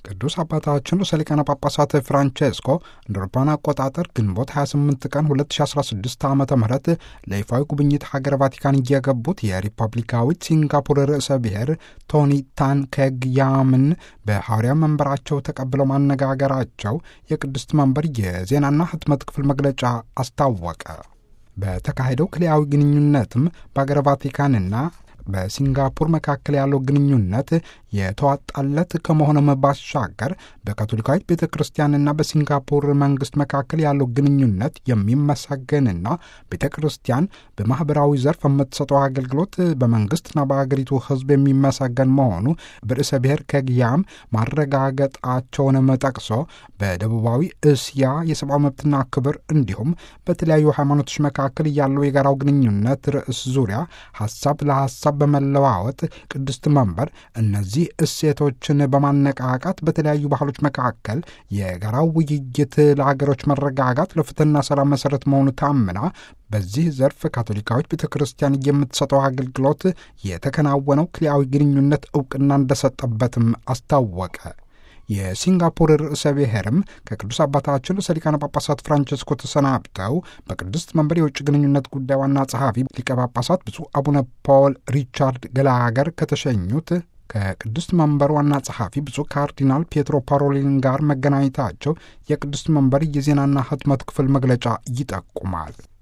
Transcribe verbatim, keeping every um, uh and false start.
ቅዱስ አባታችን ርዕሰ ሊቃነ ጳጳሳት ፍራንቼስኮ እንደ አውሮፓውያን አቆጣጠር ግንቦት ሃያ ስምንት ቀን ሁለት ሺ አስራ ስድስት ዓ ም ለይፋዊ ጉብኝት ሀገር ቫቲካን እየገቡት የሪፐብሊካዊት ሲንጋፖር ርዕሰ ብሔር ቶኒ ታን ኬግ ያምን በሐዋርያ መንበራቸው ተቀብለው ማነጋገራቸው የቅድስት መንበር የዜናና ህትመት ክፍል መግለጫ አስታወቀ። በተካሄደው ክልያዊ ግንኙነትም በሀገር ቫቲካንና በሲንጋፖር መካከል ያለው ግንኙነት የተዋጣለት ከመሆኑም ባሻገር በካቶሊካዊት ቤተ ክርስቲያንና በሲንጋፖር መንግስት መካከል ያለው ግንኙነት የሚመሰገንና ቤተ ክርስቲያን በማህበራዊ ዘርፍ የምትሰጠው አገልግሎት በመንግስትና በአገሪቱ ሕዝብ የሚመሰገን መሆኑ በርዕሰ ብሔር ኬግያም ማረጋገጣቸውንም ጠቅሶ በደቡባዊ እስያ የሰብአዊ መብትና ክብር እንዲሁም በተለያዩ ሃይማኖቶች መካከል ያለው የጋራው ግንኙነት ርዕስ ዙሪያ ሀሳብ ለሀሳብ በመለዋወጥ ቅድስት መንበር እነዚህ እሴቶችን በማነቃቃት በተለያዩ ባህሎች መካከል የጋራው ውይይት ለሀገሮች መረጋጋት ለፍትህና ሰላም መሰረት መሆኑ ታምና በዚህ ዘርፍ ካቶሊካዊት ቤተ ክርስቲያን የምትሰጠው አገልግሎት የተከናወነው ክልያዊ ግንኙነት እውቅና እንደሰጠበትም አስታወቀ። የሲንጋፖር ርዕሰ ብሔርም ከቅዱስ አባታችን ርዕሰ ሊቃነ ጳጳሳት ፍራንቼስኮ ተሰናብተው በቅድስት መንበር የውጭ ግንኙነት ጉዳይ ዋና ጸሐፊ ሊቀ ጳጳሳት ብፁዕ አቡነ ፖል ሪቻርድ ገላገር ከተሸኙት ከቅድስት መንበር ዋና ጸሐፊ ብፁዕ ካርዲናል ፔትሮ ፓሮሊን ጋር መገናኘታቸው የቅድስት መንበር የዜናና ህትመት ክፍል መግለጫ ይጠቁማል።